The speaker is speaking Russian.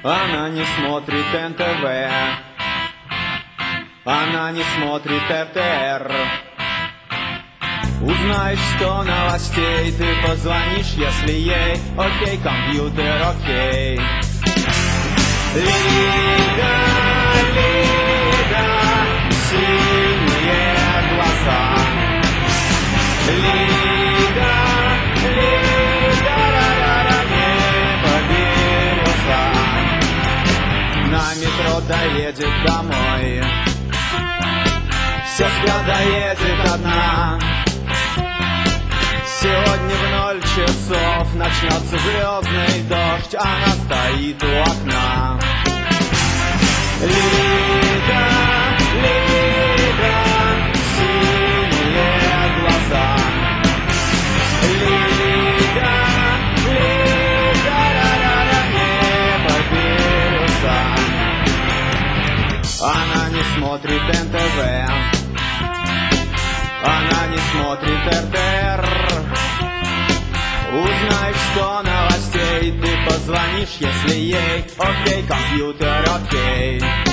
Она не смотрит НТВ, она не смотрит РТР. Узнаешь, что новостей, ты позвонишь, если ей. Окей, компьютер, окей. Лида, Лида, синие глаза. Лида, Лида, ра-ра-ра, небо бирюза. На метро доедет домой, сестра доедет одна. Сегодня в 0 часов начнется звездный дождь, она стоит у окна. Лида, Лида, синие глаза. Лида, Лида, ра-ра-ра, небо бирюза. Она не смотрит НТВ, она не смотрит РТР. Узнаешь, что новостей, ты позвонишь, если ей. Окей, компьютер, окей.